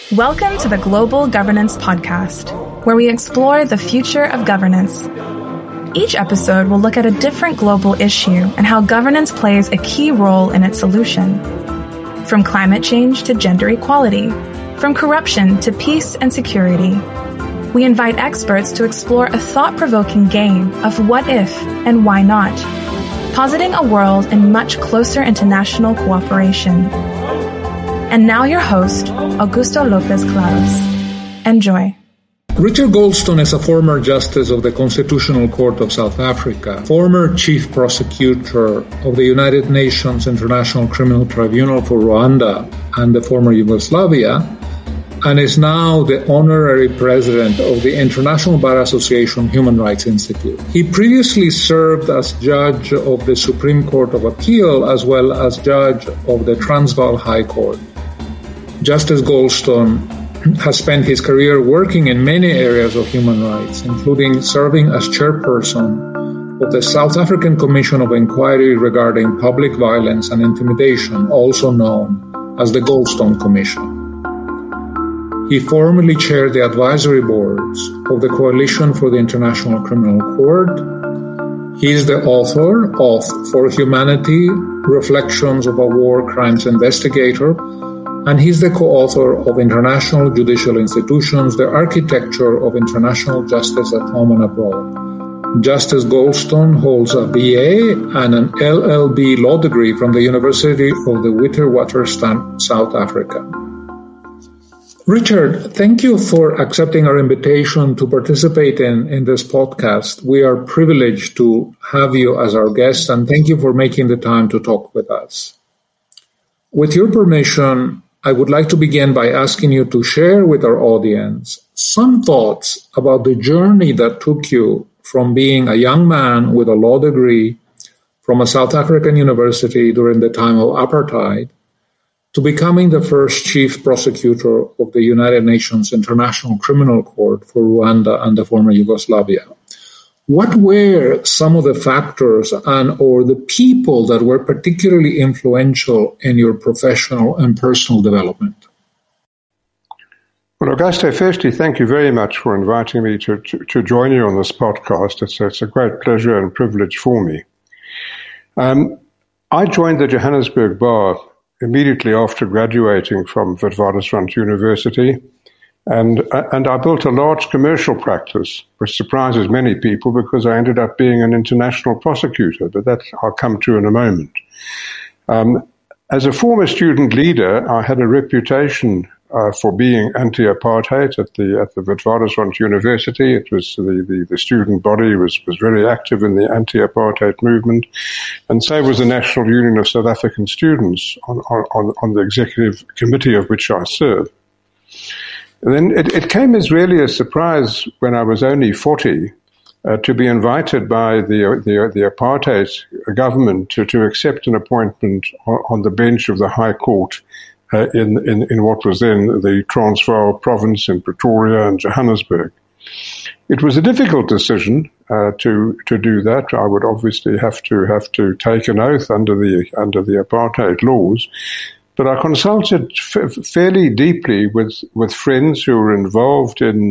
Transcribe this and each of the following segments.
Welcome to the Global Governance Podcast, where we explore the future of governance. Each episode will look at a different global issue and how governance plays a key role in its solution. From climate change to gender equality, from corruption to peace and security, we invite experts to explore a thought-provoking game of what if and why not, positing a world in much closer international cooperation. And now your host, Augusto Lopez Claros. Enjoy. Richard Goldstone is a former justice of the Constitutional Court of South Africa, former chief prosecutor of the United Nations International Criminal Tribunal for Rwanda and the former Yugoslavia, and is now the honorary president of the International Bar Association Human Rights Institute. He previously served as judge of the Supreme Court of Appeal as well as judge of the Transvaal High Court. Justice Goldstone has spent his career working in many areas of human rights, including serving as chairperson of the South African Commission of Inquiry regarding Public Violence and Intimidation, also known as the Goldstone Commission. He formerly chaired the advisory boards of the Coalition for the International Criminal Court. He is the author of For Humanity, Reflections of a War Crimes Investigator, and he's the co-author of International Judicial Institutions, the Architecture of International Justice at Home and Abroad. Justice Goldstone holds a BA and an LLB law degree from the University of the Witwatersrand, South Africa. Richard, thank you for accepting our invitation to participate in this podcast. We are privileged to have you as our guest, and thank you for making the time to talk with us. With your permission, I would like to begin by asking you to share with our audience some thoughts about the journey that took you from being a young man with a law degree from a South African university during the time of apartheid to becoming the first chief prosecutor of the United Nations International Criminal Court for Rwanda and the former Yugoslavia. What were some of the factors or the people that were particularly influential in your professional and personal development? Well, Augusto, firstly, thank you very much for inviting me to join you on this podcast. It's a great pleasure and privilege for me. I joined the Johannesburg Bar immediately after graduating from Witwatersrand University. And I built a large commercial practice, which surprises many people because I ended up being an international prosecutor, but that I'll come to in a moment. As a former student leader, I had a reputation for being anti-apartheid at the Witwatersrand University. It was the student body was very active in the anti-apartheid movement, and so was the National Union of South African Students on the executive committee of which I served. And then it came as really a surprise when I was only 40 to be invited by the apartheid government to accept an appointment on the bench of the High Court in what was then the Transvaal province in Pretoria and Johannesburg. It was a difficult decision to do that. I would obviously have to take an oath under the apartheid laws. But I consulted fairly deeply with friends who were involved in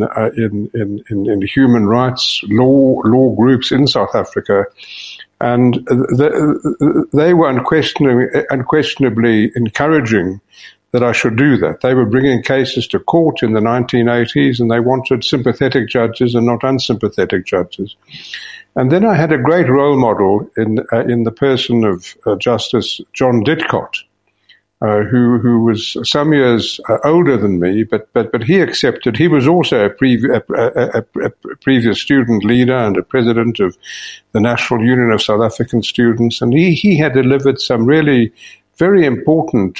human rights law groups in South Africa, and they were unquestionably encouraging that I should do that. They were bringing cases to court in the 1980s, and they wanted sympathetic judges and not unsympathetic judges. And then I had a great role model in the person of Justice John Didcott, who was some years older than me, but he accepted. He was also a previous student leader and a president of the National Union of South African Students, and he had delivered some really very important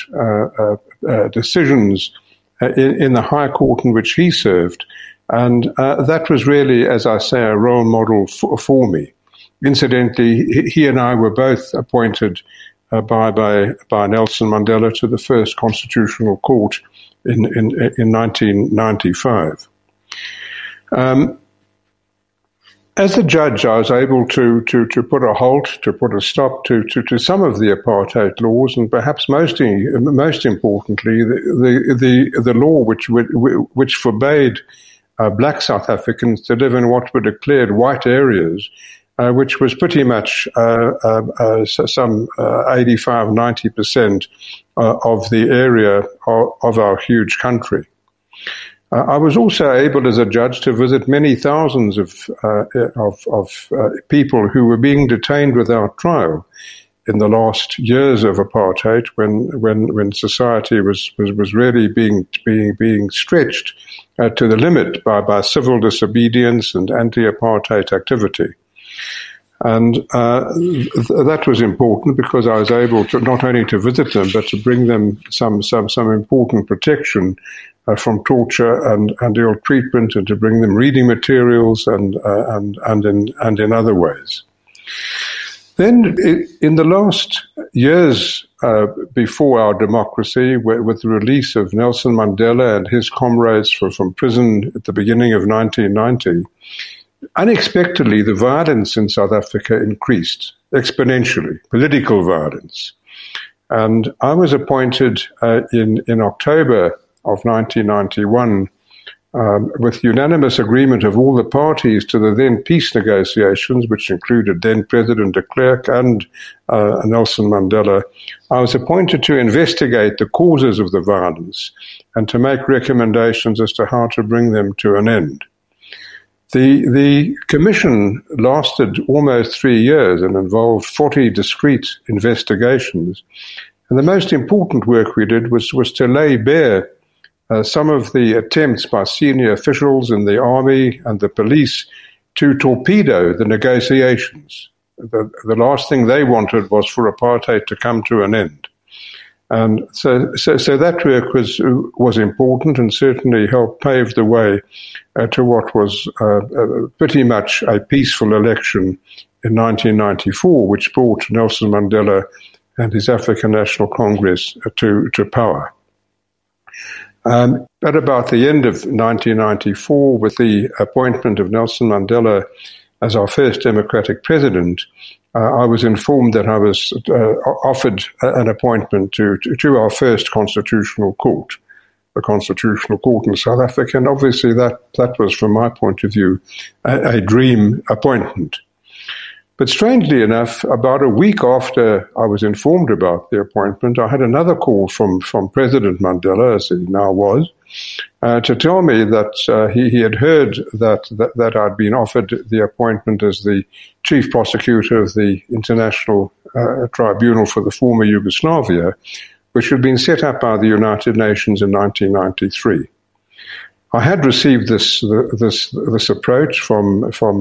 decisions in the High Court in which he served, and that was really, as I say, a role model for me. Incidentally, he and I were both appointed by Nelson Mandela to the first Constitutional Court in 1995. As a judge, I was able to put a halt, to put a stop to some of the apartheid laws, and perhaps most importantly, the law which forbade black South Africans to live in what were declared white areas, which was pretty much some 85-90% of the area of our huge country. I was also able, as a judge, to visit many thousands of people who were being detained without trial in the last years of apartheid, when society was really being stretched to the limit by civil disobedience and anti-apartheid activity. And that was important because I was able to not only to visit them, but to bring them some important protection from torture and ill treatment, and to bring them reading materials and in other ways. Then, in the last years before our democracy, with the release of Nelson Mandela and his comrades from prison at the beginning of 1990, unexpectedly, the violence in South Africa increased exponentially, political violence. And I was appointed in October of 1991 with unanimous agreement of all the parties to the then peace negotiations, which included then President de Klerk and Nelson Mandela. I was appointed to investigate the causes of the violence and to make recommendations as to how to bring them to an end. The commission lasted almost 3 years and involved 40 discrete investigations. And the most important work we did was to lay bare some of the attempts by senior officials in the army and the police to torpedo the negotiations. The last thing they wanted was for apartheid to come to an end. And so that work was important and certainly helped pave the way to what was pretty much a peaceful election in 1994, which brought Nelson Mandela and his African National Congress to power. At about the end of 1994, with the appointment of Nelson Mandela as our first democratic president, I was informed that I was offered an appointment to our first constitutional court, the Constitutional Court in South Africa, and obviously that was, from my point of view, a dream appointment. But strangely enough, about a week after I was informed about the appointment, I had another call from President Mandela, as he now was, to tell me that he had heard that I'd been offered the appointment as the chief prosecutor of the International Tribunal for the former Yugoslavia, which had been set up by the United Nations in 1993. I had received this approach from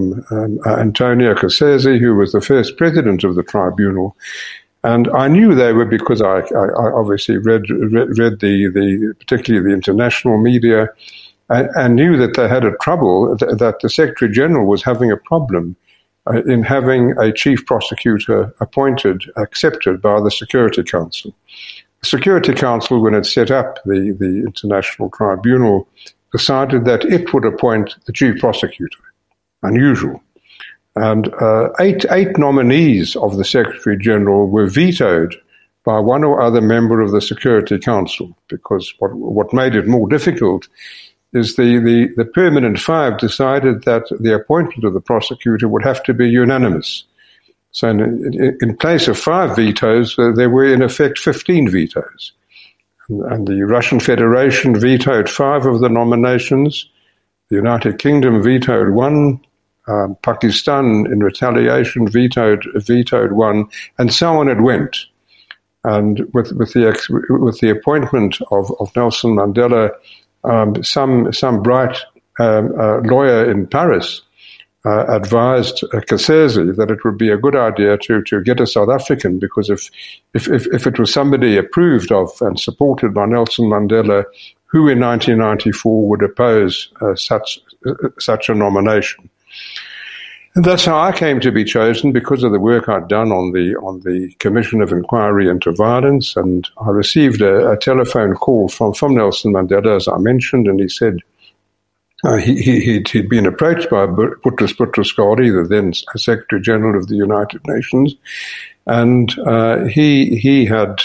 Antonio Kasese, who was the first president of the tribunal, and I knew they were, because I obviously read particularly the international media, and knew that they had a trouble, that the Secretary General was having a problem in having a chief prosecutor accepted by the Security Council. The Security Council, when it set up the International Tribunal, decided that it would appoint the chief prosecutor. Unusual. And eight nominees of the Secretary General were vetoed by one or other member of the Security Council, because what made it more difficult is the permanent five decided that the appointment of the prosecutor would have to be unanimous. So in place of 5 vetoes, there were in effect 15 vetoes. And the Russian Federation vetoed 5 of the nominations. The United Kingdom vetoed 1. Pakistan, in retaliation, vetoed 1, and so on it went. And with the appointment of Nelson Mandela, some bright lawyer in Paris advised Kasese that it would be a good idea to get a South African, because if it was somebody approved of and supported by Nelson Mandela, who in 1994 would oppose such a nomination. And that's how I came to be chosen, because of the work I'd done on the Commission of Inquiry into Violence. And I received a telephone call from Nelson Mandela, as I mentioned, and he said, He'd been approached by Boutros Boutros-Ghali, the then Secretary General of the United Nations, and he had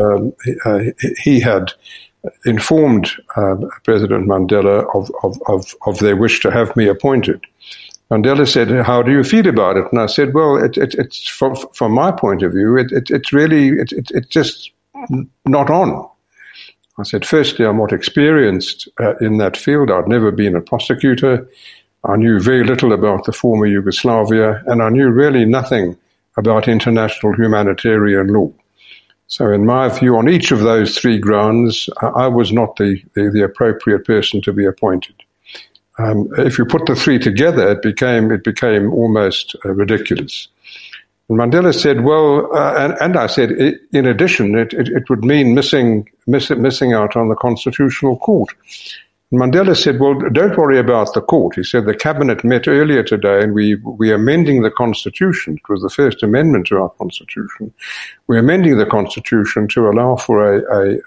informed President Mandela of their wish to have me appointed. Mandela said, "How do you feel about it?" And I said, "Well, it's from my point of view, it's just not on." I said, "Firstly, I'm not experienced in that field. I'd never been a prosecutor. I knew very little about the former Yugoslavia, and I knew really nothing about international humanitarian law. So in my view, on each of those three grounds, I was not the appropriate person to be appointed." If you put the three together, it became almost ridiculous. And Mandela said, "Well," and I said, in addition, it would mean missing out on the Constitutional Court. And Mandela said, "Well, don't worry about the court." He said, "The cabinet met earlier today, and we're amending the Constitution. It was the first amendment to our Constitution. We're amending the Constitution to allow for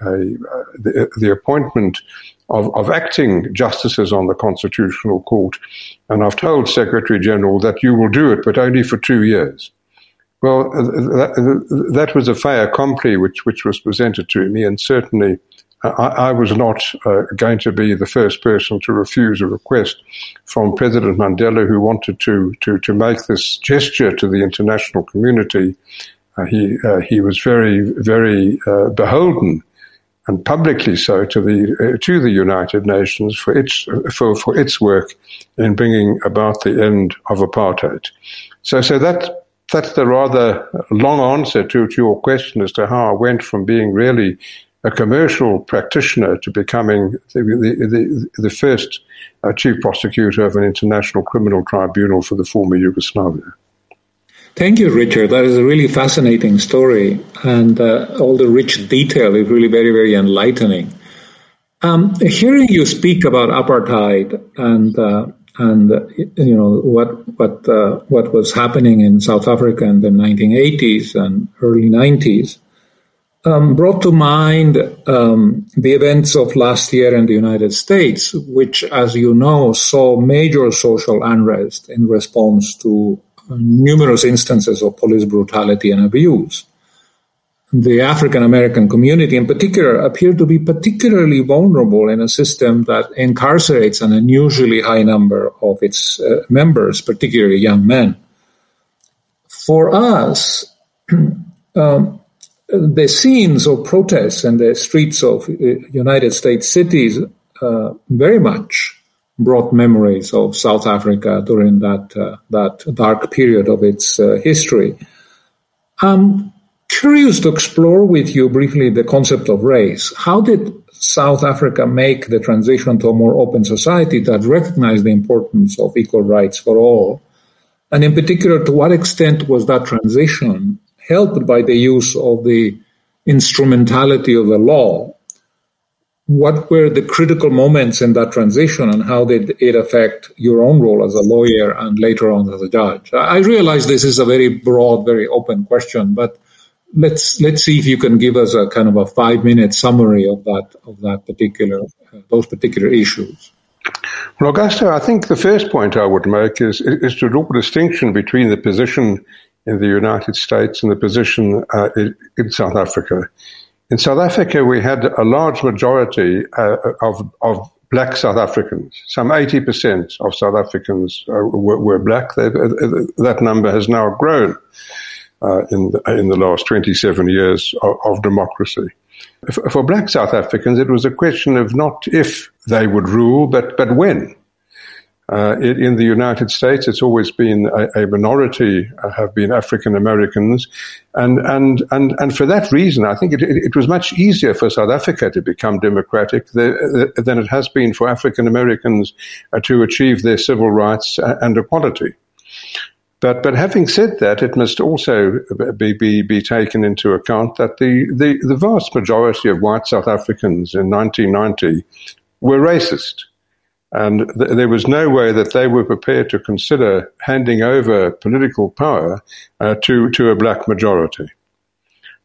the appointment of acting justices on the Constitutional Court. And I've told Secretary General that you will do it, but only for 2 years." Well, that was a fait accompli which was presented to me, and certainly I was not going to be the first person to refuse a request from President Mandela, who wanted to make this gesture to the international community. He was very, very beholden, and publicly so, to the United Nations for its work in bringing about the end of apartheid. So that's the rather long answer to your question as to how I went from being really a commercial practitioner to becoming the first chief prosecutor of an international criminal tribunal for the former Yugoslavia. Thank you, Richard. That is a really fascinating story, and all the rich detail is really very, very enlightening. Hearing you speak about apartheid and you know what was happening in South Africa in the 1980s and early 90s brought to mind the events of last year in the United States, which, as you know, saw major social unrest in response to numerous instances of police brutality and abuse. The African American community in particular appeared to be particularly vulnerable in a system that incarcerates an unusually high number of its members, particularly young men. For us, the scenes of protests in the streets of United States cities very much brought memories of South Africa during that dark period of its history. I'm curious to explore with you briefly the concept of race. How did South Africa make the transition to a more open society that recognized the importance of equal rights for all? And in particular, to what extent was that transition helped by the use of the instrumentality of the law? What were the critical moments in that transition, and how did it affect your own role as a lawyer and later on as a judge? I realize this is a very broad, very open question, but let's see if you can give us a kind of a 5-minute summary of that particular those particular issues. Well, Augusto, I think the first point I would make is to draw a distinction between the position in the United States and the position in South Africa. In South Africa, we had a large majority of black South Africans. Some 80% of South Africans were black. That number has now grown in the last 27 years of democracy. For black South Africans, it was a question of not if they would rule, but when. In the United States, it's always been a minority have been African Americans, and for that reason, I think it was much easier for South Africa to become democratic than it has been for African Americans to achieve their civil rights and equality. But having said that, it must also be taken into account that the vast majority of white South Africans in 1990 were racist. And there was no way that they were prepared to consider handing over political power to a black majority.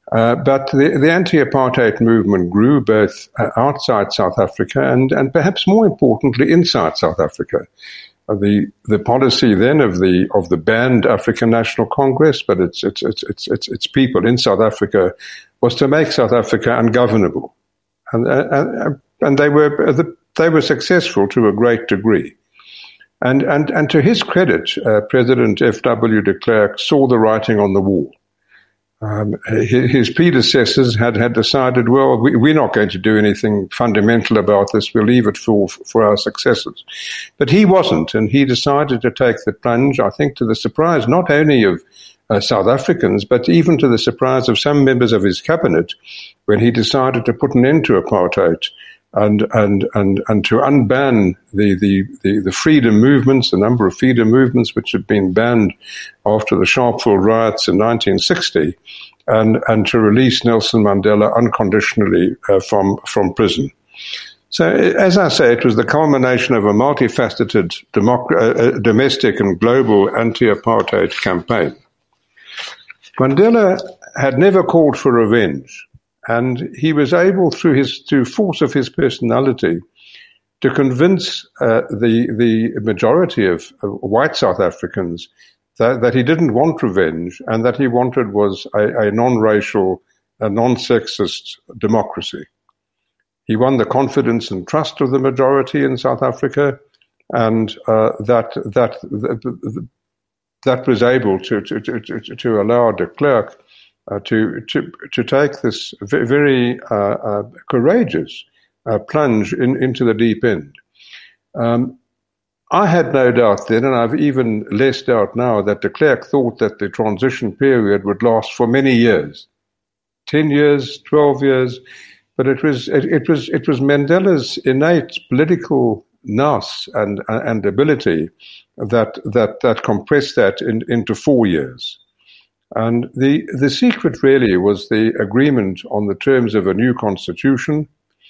But the anti-apartheid movement grew both outside South Africa and perhaps more importantly inside South Africa. The policy then of the banned African National Congress, but its people in South Africa, was to make South Africa ungovernable, and they were successful to a great degree. And to his credit, President F.W. de Klerk saw the writing on the wall. His predecessors had decided, well, we're not going to do anything fundamental about this. We'll leave it for our successors. But he wasn't, and he decided to take the plunge, I think, to the surprise not only of South Africans, but even to the surprise of some members of his cabinet, when he decided to put an end to apartheid and to unban the freedom movements, the number of freedom movements which had been banned after the Sharpeville riots in 1960, and to release Nelson Mandela unconditionally from prison. So, as I say, it was the culmination of a multifaceted domestic and global anti-apartheid campaign. Mandela had never called for revenge, and he was able, through force of his personality, to convince the majority of white South Africans that he didn't want revenge, and that he wanted was a non-racial, a non-sexist democracy. He won the confidence and trust of the majority in South Africa, and that was able to allow de Klerk to take this very courageous plunge into the deep end. I had no doubt then, and I've even less doubt now, that de Klerk thought that the transition period would last for many years, 10 years, 12 years, but it was Mandela's innate political nous and ability that compressed that into 4 years. And the secret really was the agreement on the terms of a new constitution,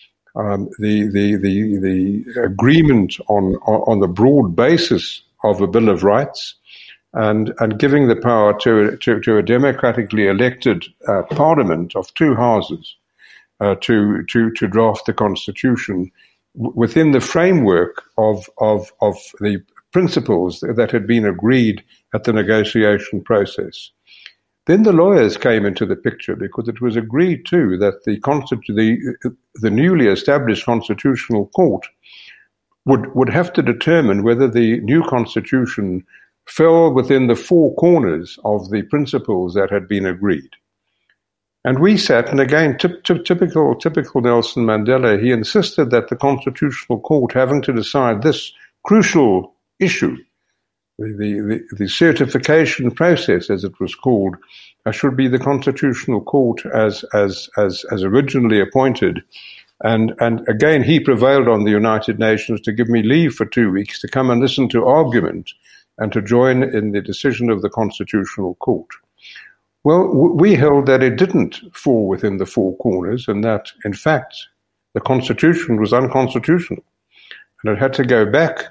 the agreement on the broad basis of a Bill of Rights, and giving the power to a democratically elected parliament of two houses to draft the constitution within the framework of the principles that had been agreed at the negotiation process. Then the lawyers came into the picture, because it was agreed too that the newly established Constitutional Court would have to determine whether the new constitution fell within the four corners of the principles that had been agreed. And we sat, and again, typical Nelson Mandela, he insisted that the Constitutional Court, having to decide this crucial issue, the certification process, as it was called, should be the Constitutional Court as originally appointed. And again, he prevailed on the United Nations to give me leave for 2 weeks to come and listen to argument and to join in the decision of the Constitutional Court. Well, we held that it didn't fall within the four corners, and that, in fact, the Constitution was unconstitutional, and it had to go back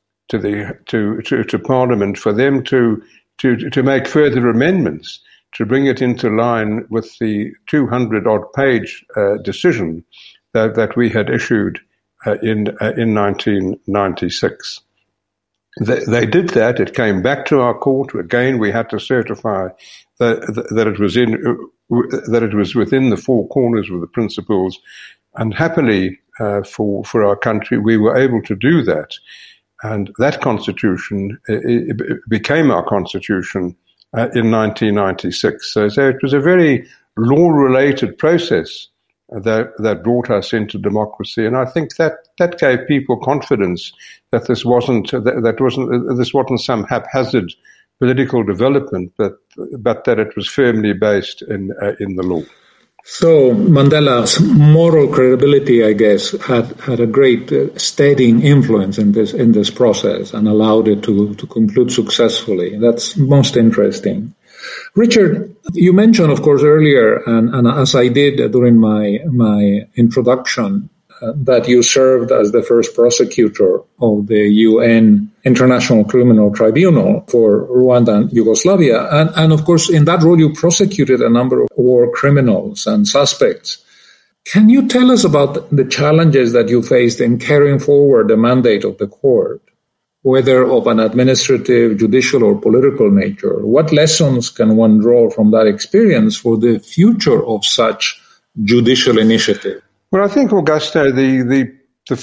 to Parliament for them to make further amendments to bring it into line with the 200-odd page decision that we had issued in 1996. They did that. It came back to our court. Again, we had to certify that it was within the four corners of the principles, and happily for our country, we were able to do that. And that constitution became our constitution in 1996. So it was a very law-related process that brought us into democracy, and I think that gave people confidence that this wasn't some haphazard political development, but that it was firmly based in the law. So Mandela's moral credibility, I guess, had a great steadying influence in this process and allowed it to conclude successfully. That's most interesting. Richard, you mentioned, of course, earlier, and as I did during my introduction, that you served as the first prosecutor of the UN International Criminal Tribunal for Rwanda and Yugoslavia. And of course, in that role, you prosecuted a number of war criminals and suspects. Can you tell us about the challenges that you faced in carrying forward the mandate of the court, whether of an administrative, judicial, or political nature? What lessons can one draw from that experience for the future of such judicial initiative? Well, I think, Augusto, the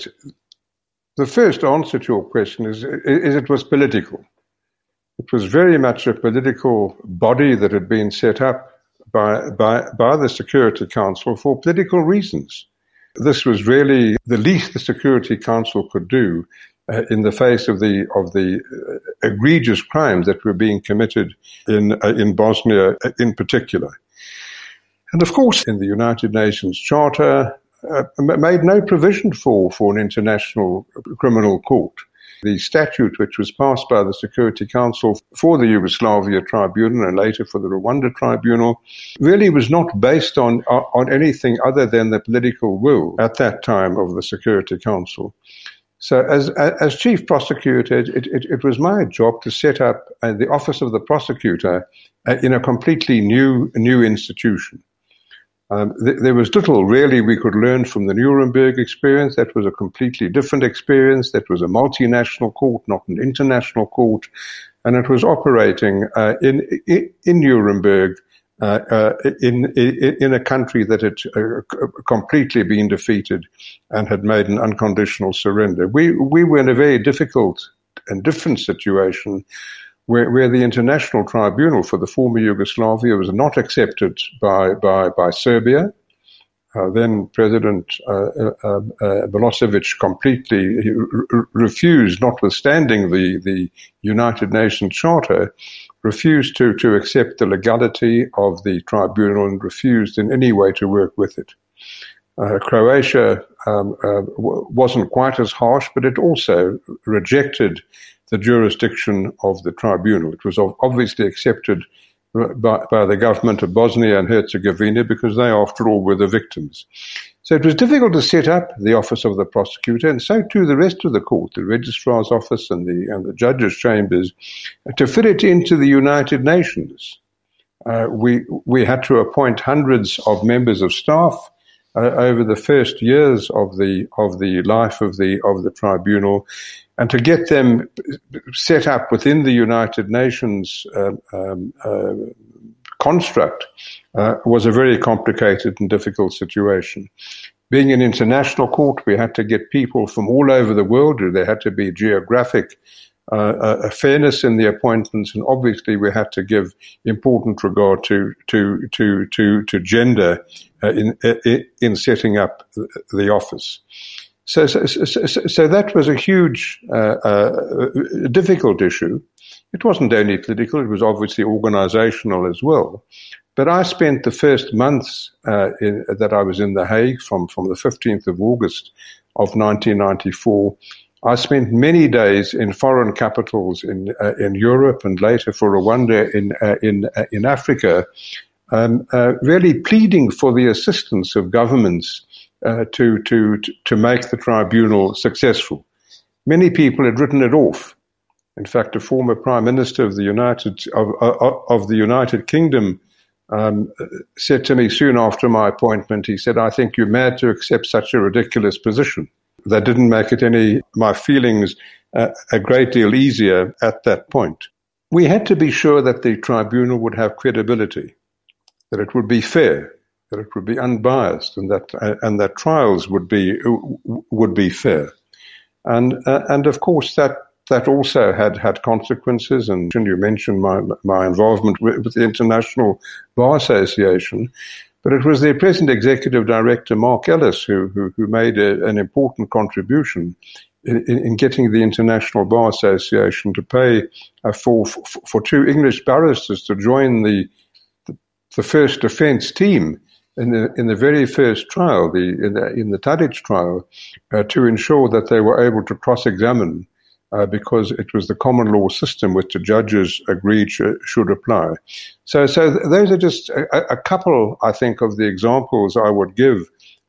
first answer to your question is it was political. It was very much a political body that had been set up by the Security Council for political reasons. This was really the least the Security Council could do in the face of the egregious crimes that were being committed in Bosnia in particular. And of course, in the United Nations Charter, made no provision for an international criminal court. The statute which was passed by the Security Council for the Yugoslavia Tribunal and later for the Rwanda Tribunal really was not based on anything other than the political will at that time of the Security Council. So as chief prosecutor, it was my job to set up the office of the prosecutor in a completely new institution. There was little really we could learn from the Nuremberg experience. That was a completely different experience. That was a multinational court, not an international court. And it was operating in Nuremberg in a country that had completely been defeated and had made an unconditional surrender. We were in a very difficult and different situation where the International Tribunal for the former Yugoslavia was not accepted by Serbia. Then President Milosevic completely refused, notwithstanding the United Nations Charter, refused to accept the legality of the tribunal and refused in any way to work with it. Croatia wasn't quite as harsh, but it also rejected the jurisdiction of the tribunal. It was obviously accepted by the government of Bosnia and Herzegovina because they, after all, were the victims. So it was difficult to set up the office of the prosecutor, and so too the rest of the court, the registrar's office and the judges' chambers, to fit it into the United Nations. We had to appoint hundreds of members of staff over the first years of the life of the tribunal, and to get them set up within the United Nations construct was a very complicated and difficult situation. Being an international court, we had to get people from all over the world. There had to be geographic fairness in the appointments, and obviously we had to give important regard to gender in setting up the office. So that was a huge, difficult issue. It wasn't only political; it was obviously organizational as well. But I spent the first months that I was in The Hague, from the 15th of August of 1994. I spent many days in foreign capitals in Europe and later for Rwanda in Africa, really pleading for the assistance of governments to make the tribunal successful. Many people had written it off. In fact, a former Prime Minister of the United Kingdom said to me soon after my appointment, he said, "I think you're mad to accept such a ridiculous position." That didn't make it my feelings a great deal easier at that point. We had to be sure that the tribunal would have credibility, that it would be fair, that it would be unbiased, and that trials would be fair. And of course that also had consequences. And you mentioned my involvement with the International Bar Association, but it was their present executive director, Mark Ellis, who made an important contribution in getting the International Bar Association to pay for two English barristers to join the first defense team in the very first trial, in the Tadic trial, to ensure that they were able to cross-examine because it was the common law system which the judges agreed should apply. So those are just a couple, I think, of the examples I would give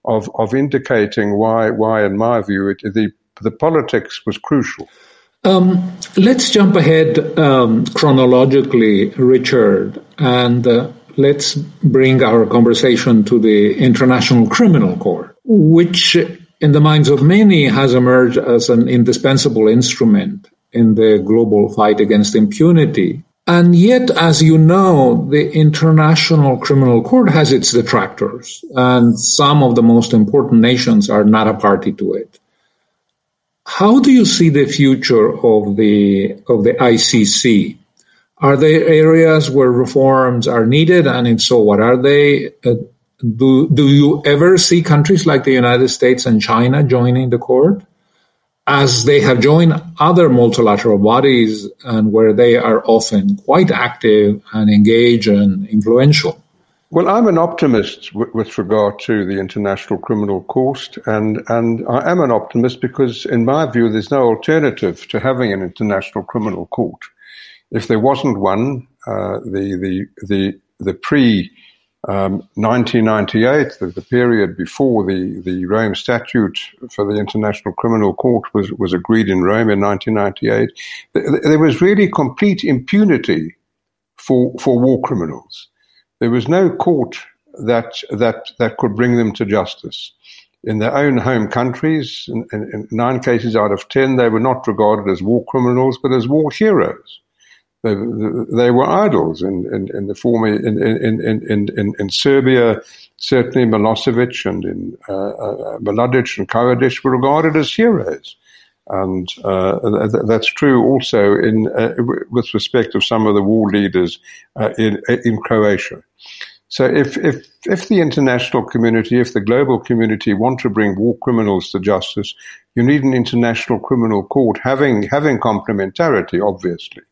of indicating why, in my view, the politics was crucial. Let's jump ahead chronologically, Richard, and let's bring our conversation to the International Criminal Court, which in the minds of many has emerged as an indispensable instrument in the global fight against impunity. And yet, as you know, the International Criminal Court has its detractors, and some of the most important nations are not a party to it. How do you see the future of the ICC? Are there areas where reforms are needed, and if so, what are they? Do you ever see countries like the United States and China joining the court, as they have joined other multilateral bodies and where they are often quite active and engaged and influential? Well, I'm an optimist with regard to the International Criminal Court, and I am an optimist because, in my view, there's no alternative to having an International Criminal Court. If there wasn't one, the pre-1998, the period before the Rome Statute for the International Criminal Court was agreed in Rome in 1998, there was really complete impunity for war criminals. There was no court that could bring them to justice. In their own home countries, in 9 cases out of 10, they were not regarded as war criminals, but as war heroes. They were idols in the former in Serbia. Certainly, Milosevic and in Mladic and Karadzic were regarded as heroes, and that's true also with respect of some of the war leaders in Croatia. So, if the international community, if the global community want to bring war criminals to justice, you need an international criminal court having complementarity, obviously.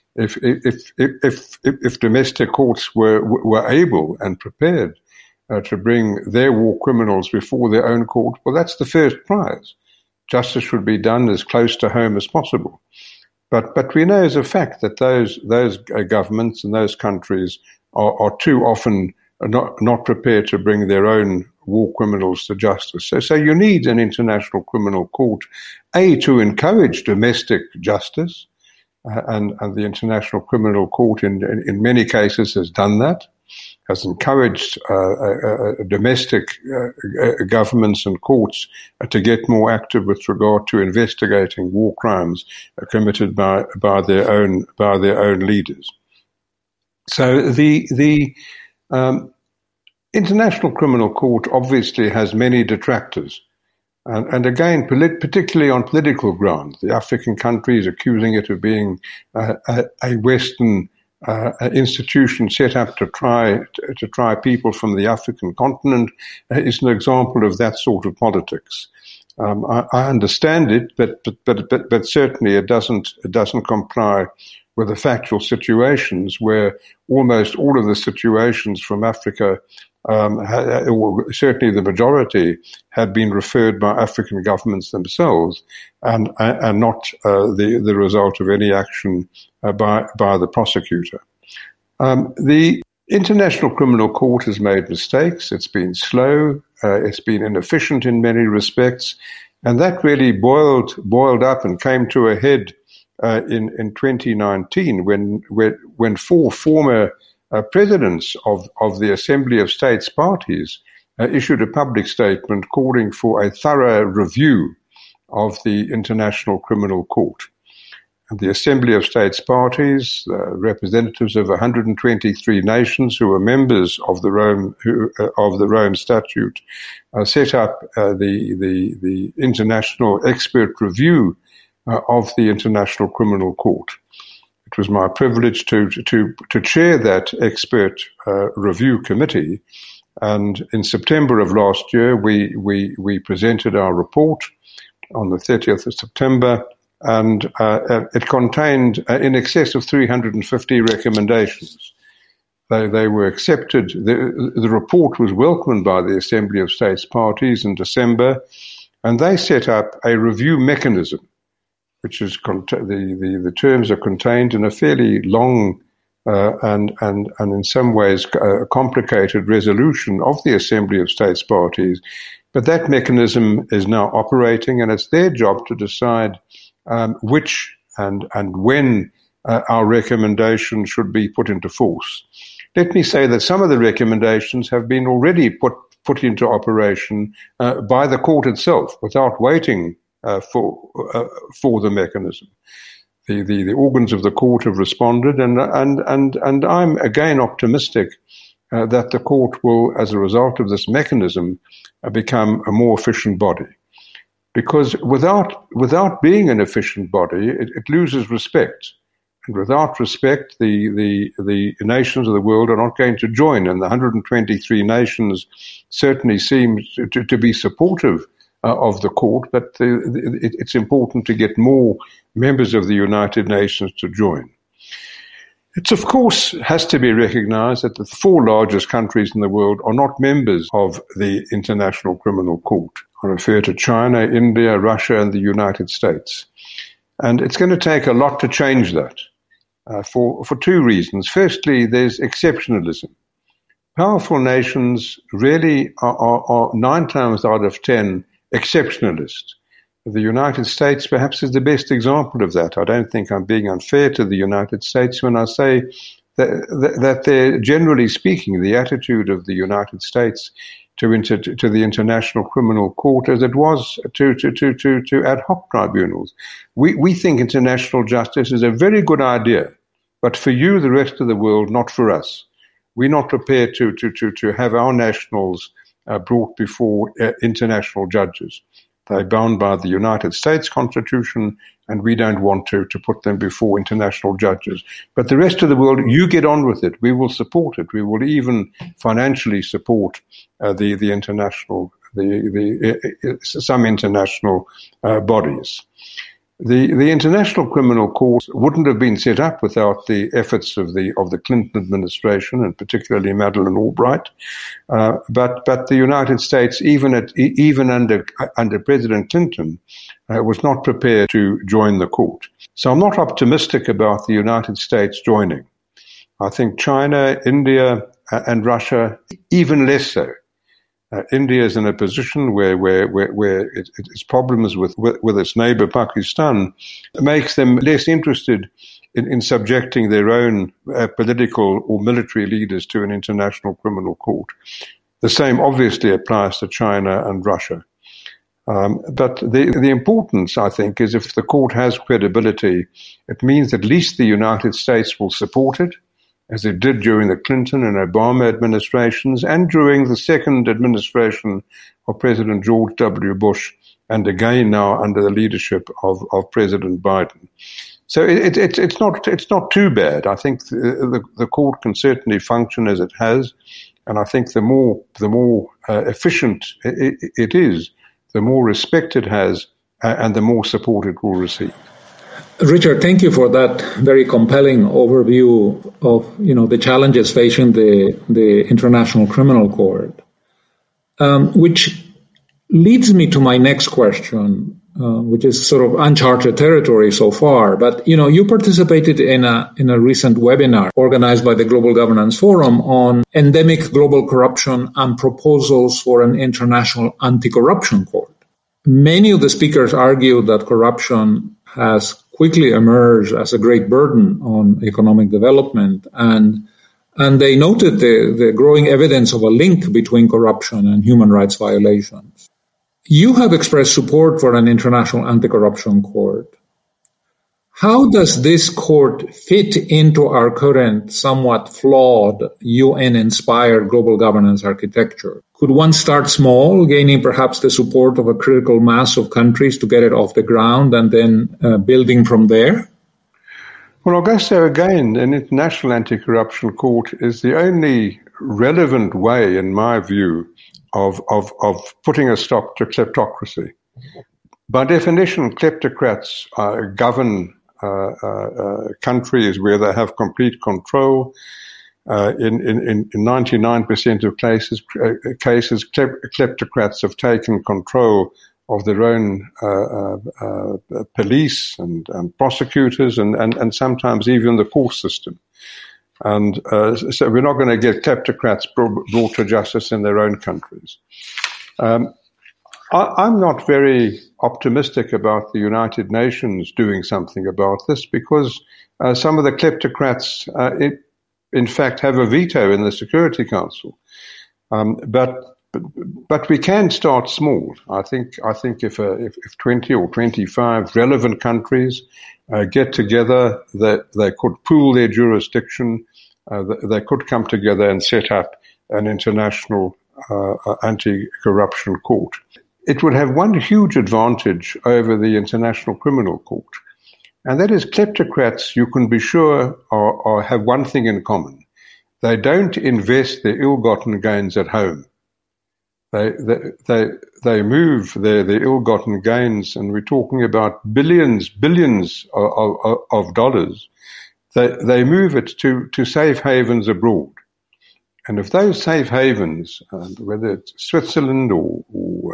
If domestic courts were able and prepared to bring their war criminals before their own court, well, that's the first prize. Justice should be done as close to home as possible. But we know as a fact that those governments and those countries are too often not prepared to bring their own war criminals to justice. So you need an international criminal court, to encourage domestic justice. And the International Criminal Court in many cases has done that, has encouraged domestic governments and courts to get more active with regard to investigating war crimes committed by their own leaders. So the International Criminal Court obviously has many detractors. And again, particularly on political grounds, the African countries accusing it of being a Western institution set up to try people from the African continent is an example of that sort of politics. I understand it, but certainly it doesn't comply with the factual situations where almost all of the situations from Africa, certainly the majority, had been referred by African governments themselves, and not the result of any action by the prosecutor. The International Criminal Court has made mistakes. It's been slow. It's been inefficient in many respects, and that really boiled up and came to a head in 2019 when 4 former presidents of the Assembly of States parties issued a public statement calling for a thorough review of the International Criminal Court. And the Assembly of States parties, representatives of 123 nations who were members of the Rome Statute, set up the International Expert Review of the International Criminal Court. It was my privilege to chair that expert review committee, and in September of last year we presented our report on the 30th of September, and it contained in excess of 350 recommendations. They were accepted. The report was welcomed by the Assembly of States parties in December, and they set up a review mechanism, which is the terms are contained in a fairly long and in some ways a complicated resolution of the Assembly of States Parties. But that mechanism is now operating, and it's their job to decide which and when our recommendations should be put into force. Let me say that some of the recommendations have been already put into operation by the court itself without waiting for the mechanism. The organs of the court have responded, and I'm again optimistic that the court will, as a result of this mechanism, become a more efficient body. Because without being an efficient body, it loses respect. And without respect, the nations of the world are not going to join. And the 123 nations certainly seem to be supportive of the court, but it's important to get more members of the United Nations to join. It, of course, has to be recognized that the 4 largest countries in the world are not members of the International Criminal Court. I refer to China, India, Russia, and the United States. And it's going to take a lot to change that for 2 reasons. Firstly, there's exceptionalism. Powerful nations really are 9 times out of 10 exceptionalist. The United States perhaps is the best example of that. I don't think I'm being unfair to the United States when I say that they're, generally speaking, the attitude of the United States to the International Criminal Court as it was to ad hoc tribunals. We think international justice is a very good idea, but for you, the rest of the world, not for us. We're not prepared to have our nationals brought before international judges. They're bound by the United States Constitution, and we don't want to put them before international judges. But the rest of the world, you get on with it. We will support it. We will even financially support some international bodies. The International Criminal Court wouldn't have been set up without the efforts of the Clinton administration, and particularly Madeleine Albright. But the United States, even under President Clinton, was not prepared to join the court. So I'm not optimistic about the United States joining. I think China, India, and Russia, even less so. India is in a position where its problems with its neighbor Pakistan makes them less interested in subjecting their own political or military leaders to an international criminal court. The same obviously applies to China and Russia. But the importance, I think, is if the court has credibility, it means at least the United States will support it, as it did during the Clinton and Obama administrations and during the second administration of President George W. Bush, and again now under the leadership of President Biden. So it's not too bad. I think the court can certainly function as it has, and I think the more efficient it is, the more respect it has, and the more support it will receive. Richard, thank you for that very compelling overview of the challenges facing the International Criminal Court, which leads me to my next question, which is sort of uncharted territory so far. But you participated in a recent webinar organized by the Global Governance Forum on endemic global corruption and proposals for an international anti-corruption court. Many of the speakers argued that corruption has quickly emerged as a great burden on economic development, and they noted the growing evidence of a link between corruption and human rights violations. You have expressed support for an international anti-corruption court. How does this court fit into our current, somewhat flawed, UN-inspired global governance architecture? Could one start small, gaining perhaps the support of a critical mass of countries to get it off the ground, and then building from there? Well, Augusto, again, an international anti-corruption court is the only relevant way, in my view, of putting a stop to kleptocracy. By definition, kleptocrats govern countries where they have complete control. In 99% of cases, kleptocrats have taken control of their own police and prosecutors and sometimes even the court system. And so we're not going to get kleptocrats brought to justice in their own countries. I'm not very optimistic about the United Nations doing something about this because some of the kleptocrats, in fact, have a veto in the Security Council. But we can start small. I think if 20 or 25 relevant countries get together, they could pool their jurisdiction. They could come together and set up an international anti-corruption court. It would have one huge advantage over the International Criminal Court, and that is kleptocrats, you can be sure, have one thing in common. They don't invest their ill-gotten gains at home. They move their ill-gotten gains, and we're talking about billions of dollars. They move it to safe havens abroad. And if those safe havens, whether it's Switzerland or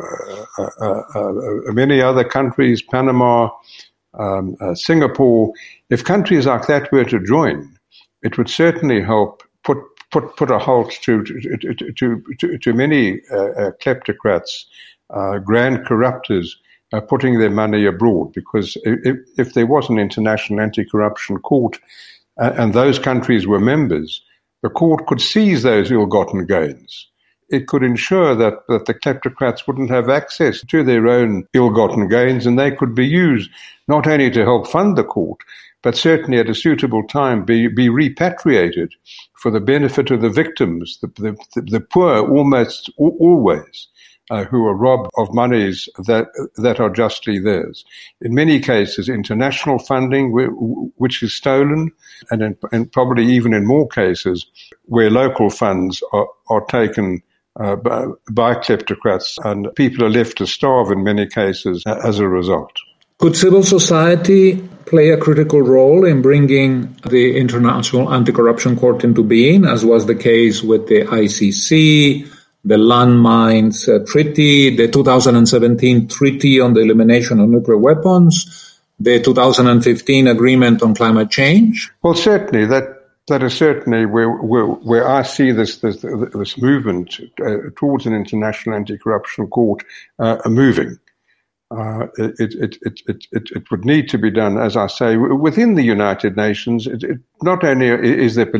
many other countries, Panama, Singapore, if countries like that were to join, it would certainly help put a halt to many kleptocrats, grand corruptors, putting their money abroad. Because if there was an international anti-corruption court and those countries were members, the court could seize those ill-gotten gains. It could ensure that the kleptocrats wouldn't have access to their own ill-gotten gains, and they could be used not only to help fund the court, but certainly at a suitable time be repatriated for the benefit of the victims, the poor almost always, who are robbed of monies that are justly theirs. In many cases, international funding which is stolen, and probably even in more cases where local funds are taken by kleptocrats, and people are left to starve in many cases as a result. Could civil society play a critical role in bringing the International Anti-Corruption Court into being, as was the case with the ICC, the Landmines Treaty, the 2017 Treaty on the Elimination of Nuclear Weapons, the 2015 Agreement on Climate Change? Well, certainly. That is certainly where I see this movement towards an international anti-corruption court moving. It would need to be done, as I say, within the United Nations. Not only is there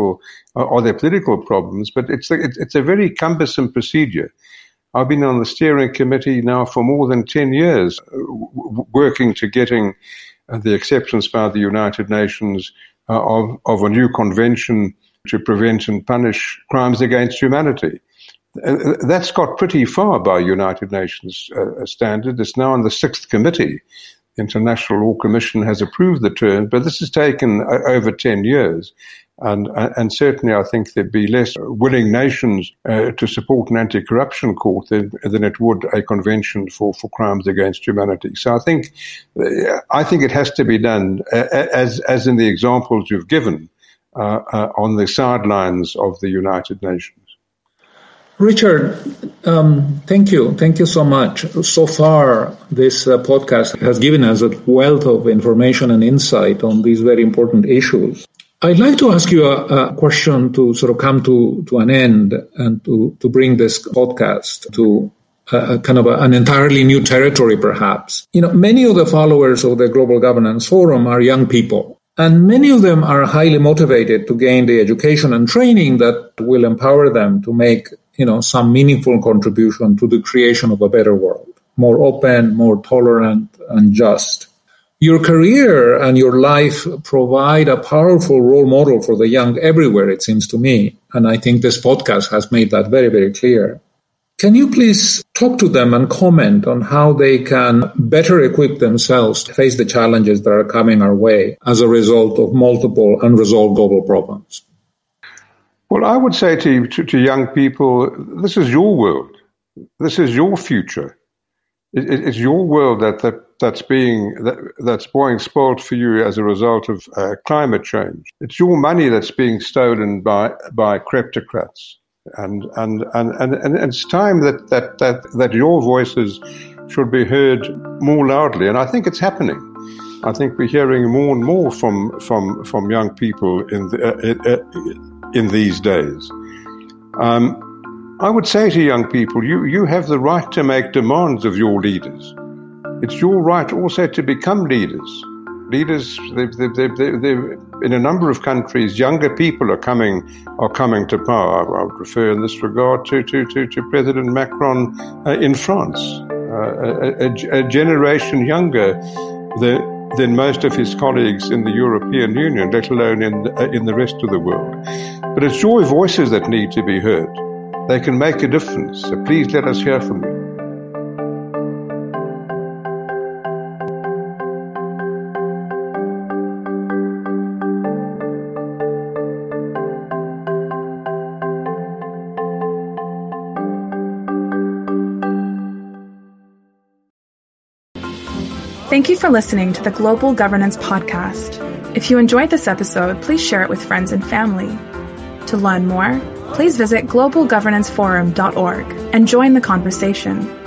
are there political problems, but it's a very cumbersome procedure. I've been on the steering committee now for more than 10 years, working to getting the acceptance by the United Nations of a new convention to prevent and punish crimes against humanity. That's got pretty far by United Nations standard. It's now on the 6th committee. The International Law Commission has approved the term, but this has taken over 10 years. And certainly I think there'd be less willing nations to support an anti-corruption court than it would a convention for crimes against humanity. So I think it has to be done, as in the examples you've given, on the sidelines of the United Nations. Richard, thank you. Thank you so much. So far, this podcast has given us a wealth of information and insight on these very important issues. I'd like to ask you a question to sort of come to an end and to bring this podcast to kind of an entirely new territory, perhaps. Many of the followers of the Global Governance Forum are young people. And many of them are highly motivated to gain the education and training that will empower them to make, some meaningful contribution to the creation of a better world, more open, more tolerant, and just. Your career and your life provide a powerful role model for the young everywhere, it seems to me. And I think this podcast has made that very, very clear. Can you please talk to them and comment on how they can better equip themselves to face the challenges that are coming our way as a result of multiple unresolved global problems? Well, I would say to young people, this is your world. This is your future. It's your world that's being spoiled for you as a result of climate change. It's your money that's being stolen by kleptocrats. And it's time that your voices should be heard more loudly, and I think it's happening. I think we're hearing more and more from young people in these days. I would say to young people, you have the right to make demands of your leaders. It's your right also to become leaders. Leaders, in a number of countries, younger people are coming to power. I would refer in this regard to President Macron in France, a generation younger than most of his colleagues in the European Union, let alone in the rest of the world. But it's your voices that need to be heard. They can make a difference. So please let us hear from you. Thank you for listening to the Global Governance Podcast. If you enjoyed this episode, please share it with friends and family. To learn more, please visit globalgovernanceforum.org and join the conversation.